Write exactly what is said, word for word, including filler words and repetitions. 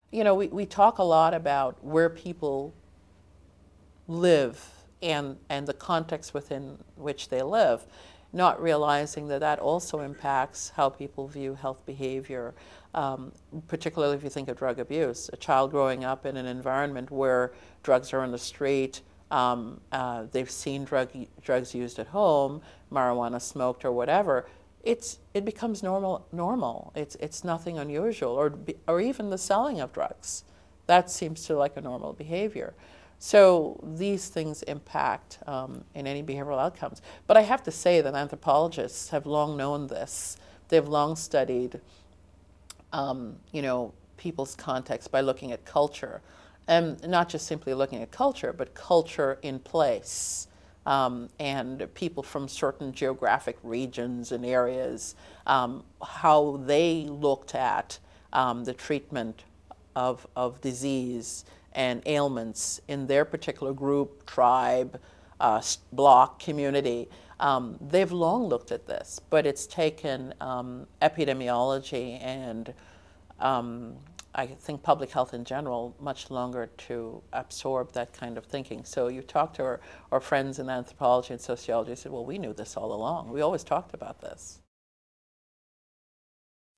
You know, we, we talk a lot about where people live and, and the context within which they live, not realizing that that also impacts how people view health behavior, um, particularly if you think of drug abuse. A child growing up in an environment where drugs are on the street, um, uh, they've seen drug, drugs used at home, marijuana smoked or whatever, it's, it becomes normal. Normal. It's, it's nothing unusual, or, or even the selling of drugs. That seems to like a normal behavior. So these things impact um, in any behavioral outcomes. But I have to say that anthropologists have long known this. They've long studied, um, you know, people's context by looking at culture, and not just simply looking at culture, but culture in place. Um, and people from certain geographic regions and areas, um, how they looked at um, the treatment of, of disease and ailments in their particular group, tribe, uh, block, community. Um, they've long looked at this, but it's taken um, epidemiology and um, I think public health in general much longer to absorb that kind of thinking. So you talk to our, our friends in anthropology and sociology, and said, well, we knew this all along. We always talked about this.